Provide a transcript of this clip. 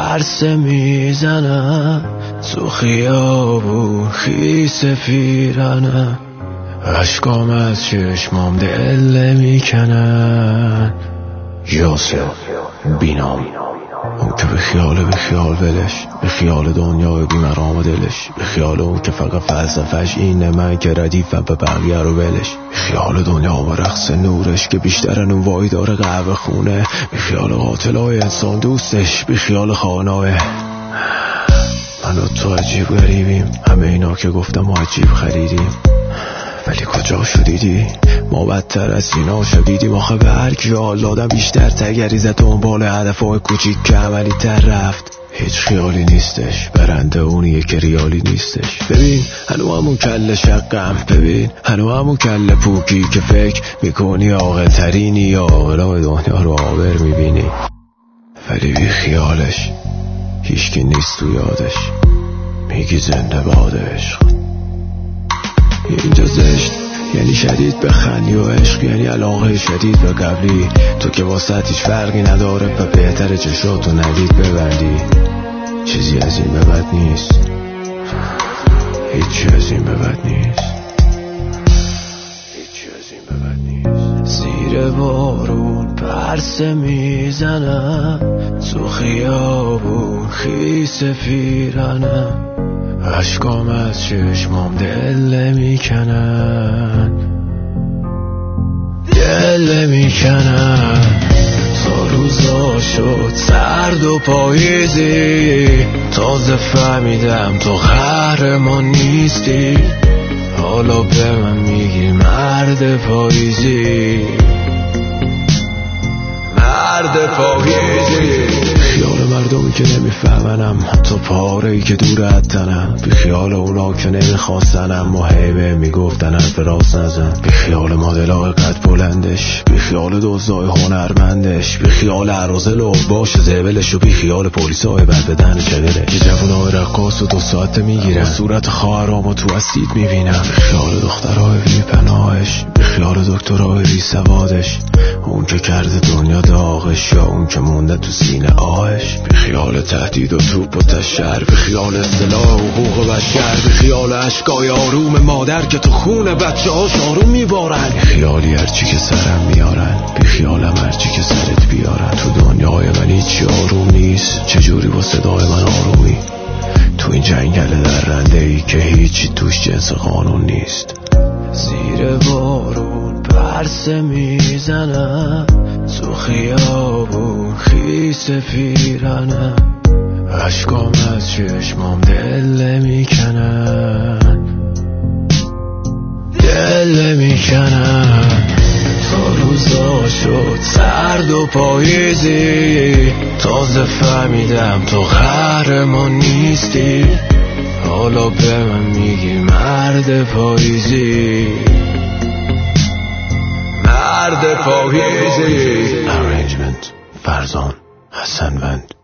پرسه میزنم تو خیابون خیس پیرنم اشکام از چشمام دل میکنن یاسر بینام اون که به خیال ولش به خیال دنیا بی مرام دلش به خیال اون که فقط فلسفهش اینه من که ردیفم به بقیه رو ولش به خیال دنیا و رقص نورش که بیشترن اون وای داره قهوه خونه به خیال قاتلای انسان دوستش به خیال خانای من و تو عجیب غریبیم همه اینا که گفتم ما عجیب خریدیم ولی کجا شدیدی ما بدتر از اینا شدیدیم آخه به هر کی حال دادم بیشتر تگریزه دنبال هدفهای کوچیک که عملی تر رفت هیچ خیالی نیستش برنده اونیه که ریالی نیستش ببین هنو همون کل شقم ببین هنو همون کل پوکی که فکر میکنی عاقل ترینی یا عاقلای دنیا رو عابر میبینی ولی بی خیالش هیچکی نیست تو یادش میگی زنده باد عشق اینجا زشت یعنی شدید بخندی و عشق یعنی علاقه شدید به قبلی تو که واسه هیچ فرقی نداره و بهتر چشاتو ندید ببندی چیزی از این به بد نیست هیچی از این به بد نیست هیچی از این به بد نیست زیر بارون پرسه میزنم تو خیابون خیس پیرنم اشکام از چشمام دل میکنن تا روزا شد سرد و پاییزی تازه فهمیدم تو قهرمان نیستی حالا به من میگی مرد پاییزی خیال مردمی که نمیفهمنم حتی پاره‌ای که دور اتنم بی خیال اونا که نمیخواستنم محیبه میگفتن حرف راست نزن بی خیال مدلای قد بلندش بی خیال دوزای هنرمندش بی خیال عرازل و باش زبلش و بی خیال پولیسای بد بدن چگره یه جوانای رقاص و 2 ساعت میگیرن صورت خواهرامو تو اسید میبینم بی خیال دخترای بی پناهش بی خیال دکترای بی سوادش اون که کرده دنیا داغش یا اون که مونده تو سینه آهش بی خیال تهدید و توپ و تشر بی خیال اصطلاح حقوق بشر بی خیال عشقای آروم مادر که تو خون بچه هاش آروم میبارن بی خیالی هرچی که سرم میارن بی خیالم هرچی که سرت بیارن تو دنیای من هیچی آروم نیست چجوری با صدای من آرومی تو این جنگل درنده ای که هیچی توش جنس قانون نیست زیر بارون پرسه میزنم تو خیابون خیس پیرنم اشکام از چشمام دل میکنن تا روزا شد سرد و پاییزی تازه فهمیدم تو قهرمان نیستی حالا به من میگی مرد پاییزی Arrangement فرزان حسنوند